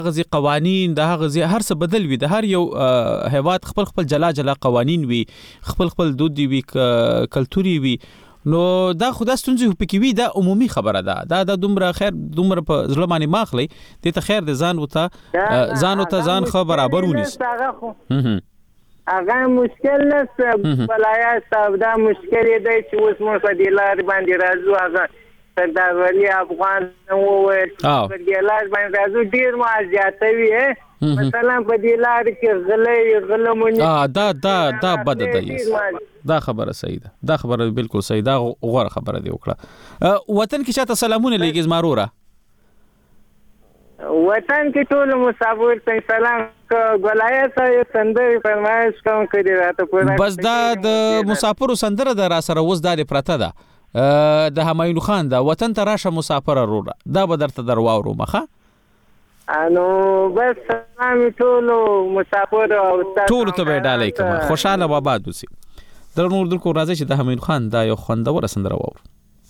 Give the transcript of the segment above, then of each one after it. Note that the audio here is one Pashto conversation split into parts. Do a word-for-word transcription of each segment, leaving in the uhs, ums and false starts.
غزي قوانين د هغه زی هر څه بدل وي، د هر یو هیواد خپل خپل جلا جلا قوانین وي، خپل خپل دود وي، کلتوري وي. نو دا خدا ستونزې پکې وي، دا عمومي خبره ده. دا د دومره خیر دومره په ځل باندې ماخلي دې ته خیر د ځان وته ځان وته ځان خو برابر ونیس. هغه مشکل نه بلایا صاحب، دا مشکل دی چې اوس موږ په دې لار باندې راځو. هغه سردار ولی افغان وویل په دې لار باندې راځو ډیر ما زیاتوي، مثلا په دې لار کې غلې غلمونی دا دا دا بد دی. دا خبره صحیح ده، دا خبره بالکل صحیح ده، غوړه خبره دی وکړه. وطن کې چاته سلامونه لګي زمارورا؟ وطن کې ټول مسافر ته سلام. ګولایه صاحب سندري فرمایش کوم کړي راته پوره. بس دا د مسافرو سندره د را سره وز د پرته ده د همایون خان دا وطن ته راشه مسافر وروره، دا به درته درواورو مخه. انو بس سلام ټول مسافر او ټول ته به ډالۍ کوم، خوشاله و آباد اوسئ. در نور دلکو راځي چې د همایون خان دا یو خوندور سندره واورو.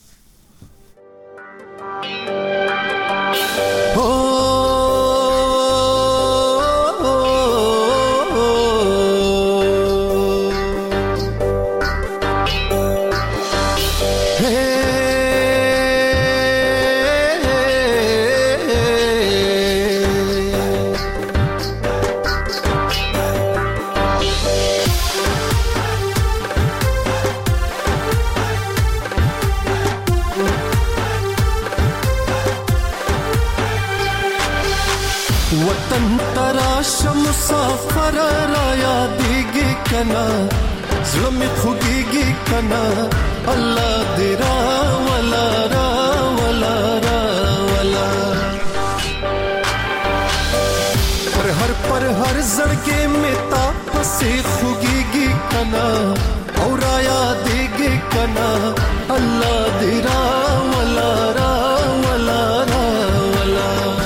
مسافر را یادېږي کنا، زړه مې خوږېږي کنا، الله دې راولا راولا راولا. پر هر پر هر زړګې مې تا پسې خوږېږي کنا، او را یادېږي کنا، الله دې راولا راولا راولا.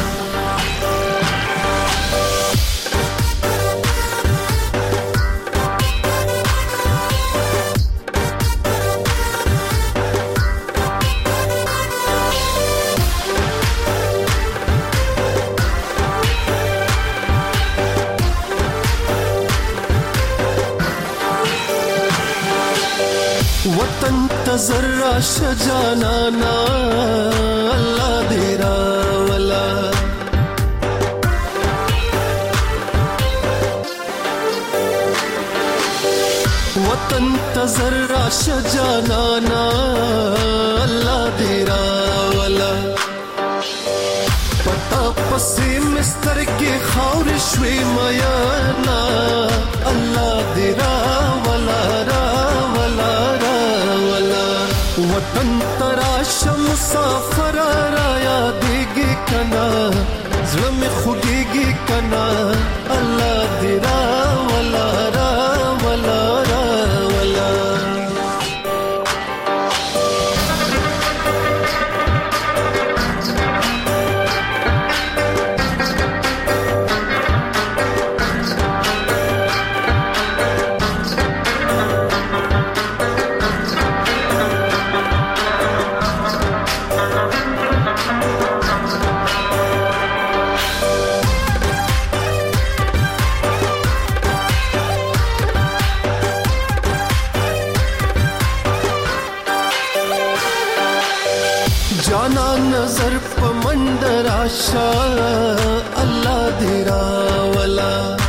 وطن تزرع شجانانا، اللہ دیرا ولا. وطن تزرع شجانانا، اللہ دیرا ولا. پتا پسی مستر کی خور شوی میانا، اللہ دیرا ولا را ولا را. وطن تراش مسافر را یادېږي کنا، زړه مې خوږېږي کنا، الله دې راولا راولا راولا. جانا نظر په منډر آشا، الله دې راولا.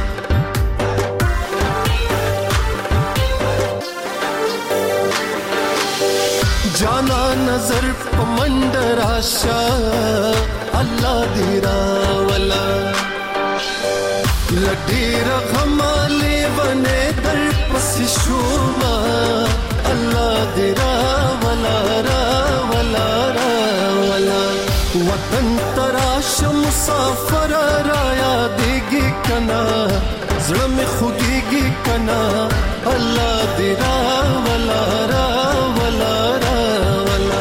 جانا نظر په منډر آشا، الله دې راولا. لډیر غمالې ونه در پس شوما، الله دې راولا راولا راولا. وطن تراش مسافر را یادېږي کنا، زړه مې خوږېږي کنا، الله دې راولا راولا راولا.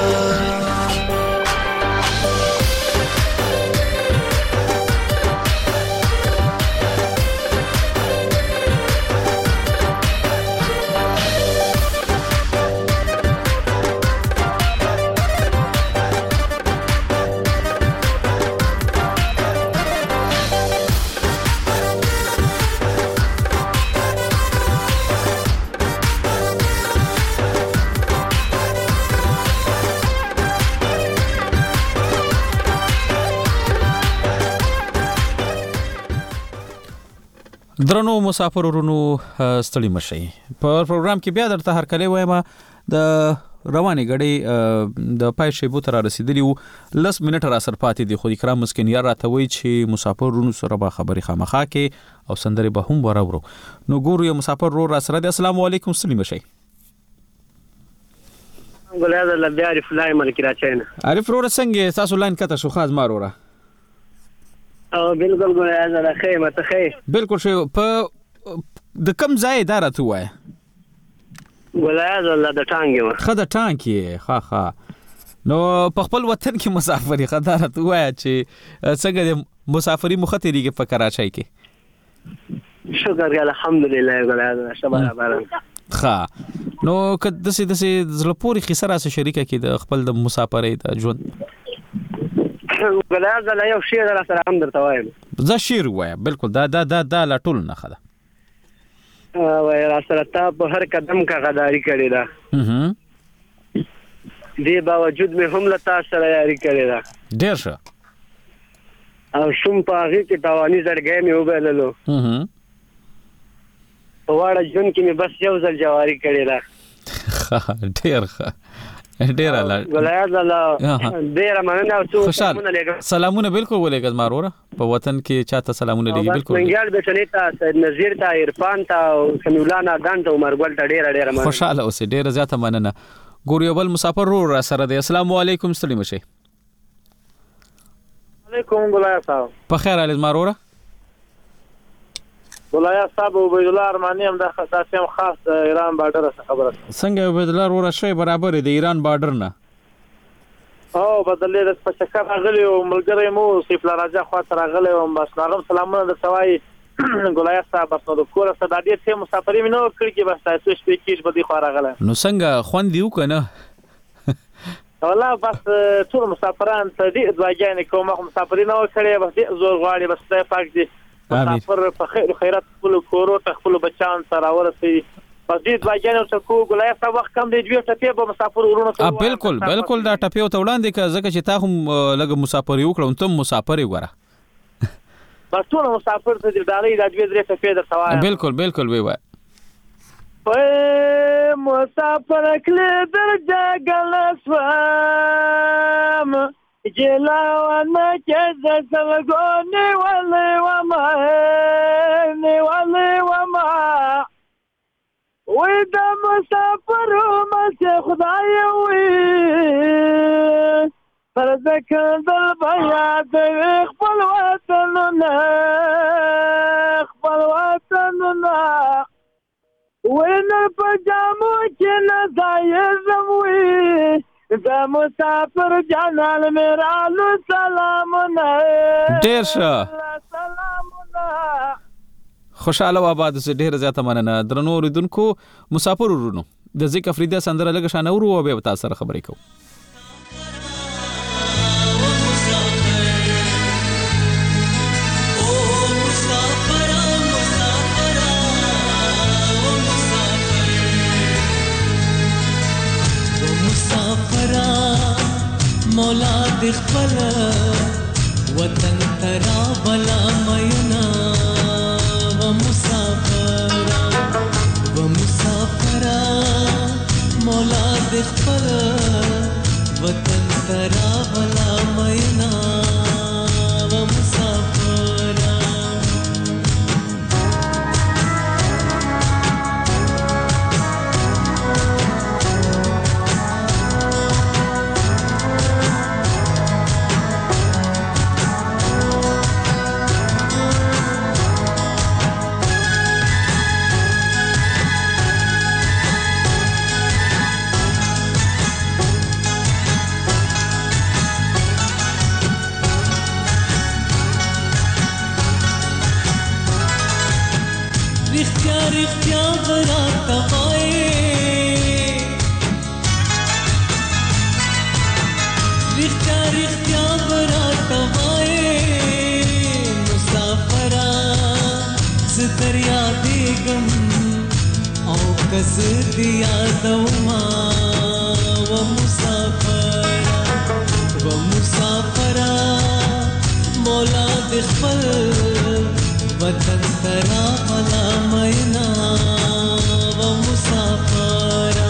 درنو مسافر ورونو ستړي مشي په پروګرام کې بیا درته هر کله وایم د رواني غړي د پای شی بو تر رسیدلی لس منټه را سر پاتې دي خو اکرام مسکین یار راته وی چې مسافر ورونو سره به خبري خامخا کې او سندري به هم وراورو نو ګورو یو مسافر ورو را سره د السلام علیکم ستړي مشي ګلاد الله بیا عارف لای ملک راچینه عارف ورو څنګه تاسو لاین کته شو خاص مارو را او بالکل ګلاد الله خیر مته خیر بالکل شو په د کم ځای اداره تو وای ګلاد الله د ټانګي خدای ټانګي ها ها نو په خپل وطن کې مسافري خدای تو وای چې څنګه د مسافري مخاطري کې په کراچۍ کې شکر الحمدلله ګلاد الله شباب باران ها نو که دسي دسي زلپوري خسره سره شریکه کې د خپل د مسافرۍ د ژوند ګلاد الله یو شی در سره هم درته وایم زه شیر وایم بالکل دا دا دا دا لا ټول نه خده وای را سره تا په هر قدم کا غداری کړی دا اها دی باوجود مې هم لتا سره یاري کړی دا ډیر ښه او شوم په هغه کې تاوانی زړګې مې وبللو اها په واړه جون کې مې بس یو ځل جواری کړی دا ډیر ښه ډیر الله ګلاد الله ډیر مننه او څو سلامونه بالکل ولېګز ماروره په وطن کې چاته سلامونه لګي بالکل منګل به شنیتا سید نذیر تا عرفان تا او سمیولانا دان ته عمر ګل ته ډیر ډیر مننه خوشاله اوسې ډیر زیاته مننه ګور یو بل مسافر رو را سره دی السلام علیکم ستړي مشي علیکم ګلاد صاحب په خیر علي ماروره ګلاد صاحب عبید الله ارمانی هم د خاصم خاص د ایران بارډر سره خبره څنګه عبید الله ورو شي برابر دی ایران بارډر نه او بدلې د پچکر راغلی او ملګری مو سیف راجا خاطر راغلی او بس نغم سلامونه د سوای ګلاد صاحب بس نو د کور سره د دې ته مسافرې مینو کړی کې بس تاسو شپې کې بدی خو راغله نو څنګه خوان دیو کنه والله بس ټول مسافران ته دې ځایګانې کوم مسافرین او کړي بس زور غواړي بس ته پاک دي مسافر په خیر خیرات خپل کورو ته خپل بچان سره ورسي پس دې ځایګانې ته کو ګلای صاحب وخت کم دی دوی ټپه به مسافر ورونو ته بالکل بالکل دا ټپه ته وړاندې که ځکه چې تا هم لګ مسافر یو کړم ته مسافر وره بس ټول مسافر ته دې ډالۍ د دوی درې ټپه در سوای بالکل بالکل وی وای په مسافر کله درجه ګلسوام جلاوانا كذا سلقوني والله وما والله وما وإذا مسافر وما سيخضعي وي فردك بالبيات اخبل وطننا اخبل وطننا وين البجامو كنا زايزم وي دا مسافر جانال میرالو سلامونه ډیر ښه سلامونه خوشاله و آباد سه ډیر زیاته مننه درنو اوریدونکو مسافر ورونو د ذکر افریدی سندره لګ شانه ورو او به تاسو سره خبرې کوم مولا د خپل وطن ترا بلا مینا و مسافر و مسافر مولا د خپل وطن ترا بلا مینا و مسافر رښتیا براته وایې رښتیا رښتیا براته وایې مسافره زه در یادېږم او که زه دې یادومه و مسافره و مسافره مولا د خپل वतन तरा भला मैना व मुसाफरा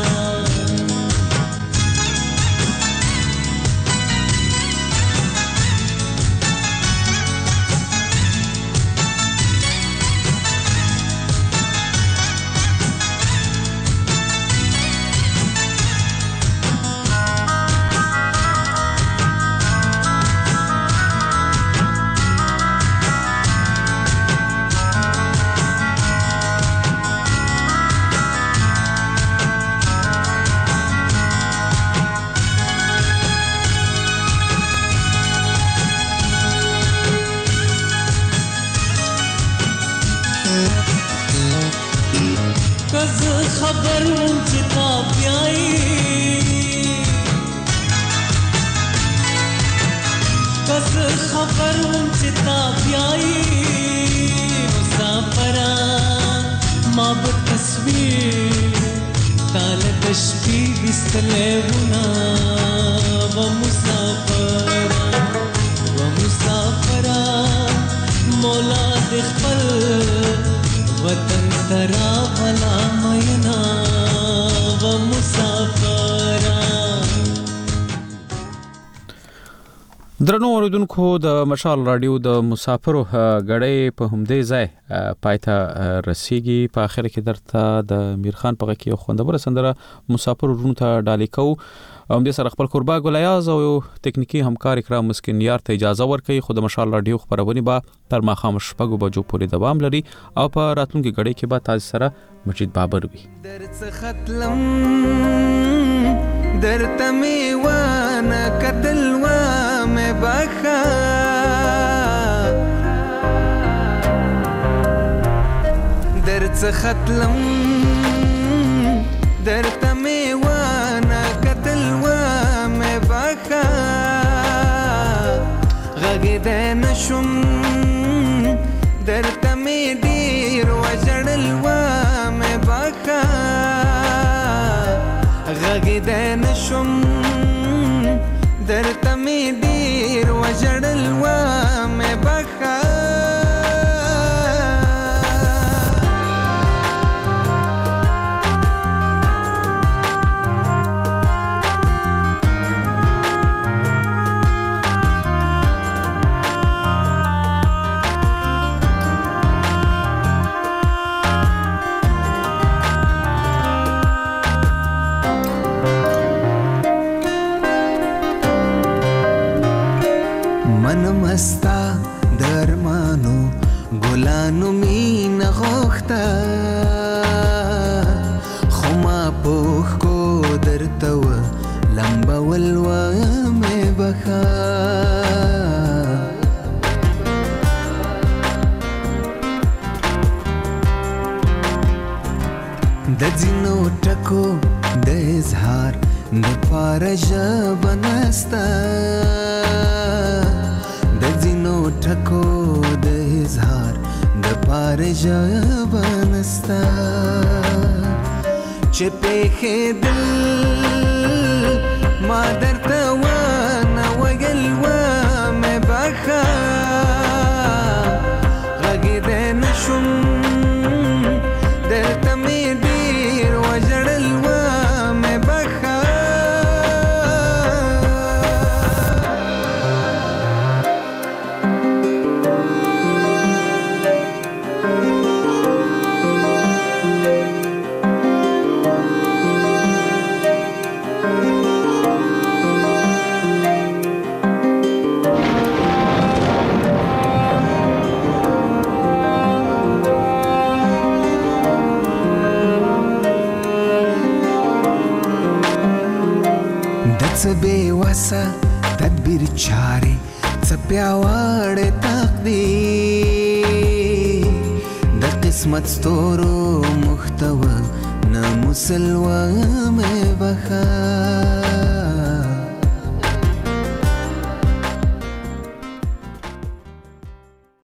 खबर मुझता प्याई कस खबर मुझता प्याई मुसाफरा माब तस्वीर ताल दश्ती बिस्तले बुना व मुसाफरा व मुसाफरा मौला दिखल वतन तरा भला मैना व मुसाफरा درنو اوریدونکو د مشال رادیو د مسافرو غړې په همدې ځای پایته رسیږي په اخر کې درته د میرخان په کې خوندبره سندره مسافر ورونو ته ډالې کو هم دې سره خپل قربا ګلیاز او تکنیکی همکار اکرام مسکین یار ته اجازه ورکړي خود مشال رادیو خبرونه با تر ما خاموش شپږو بجو پورې دوام لري او په راتلونکي غړې کې به تاسو سره مجید بابر وي درڅ ختلم درته میوانه قتل و مې بخا درڅ ختلم درته میوانه قتل و مې بخا غږ دې نشم درته مې ډیر وژړل و مې بخا غږ دې نشم درته مې ډیر وژړل و مې بخا مستا درمانو ګلانو مين غوخته خما پوخ کو درتو لمبا ولوا مې بخا د ځینو ټکو د اظهار د پارژ بنستا ټکو د اظهار د پار ژبنستا چې په دل ما درته ونه ویل و مې بخا غږ دې نشم درته مې ډیر وژړل و مې بخا بے وسا تدبیر چارے څپیاوړ تقدیر د قسمت ستورو محتوا نه مسلوه مې بخا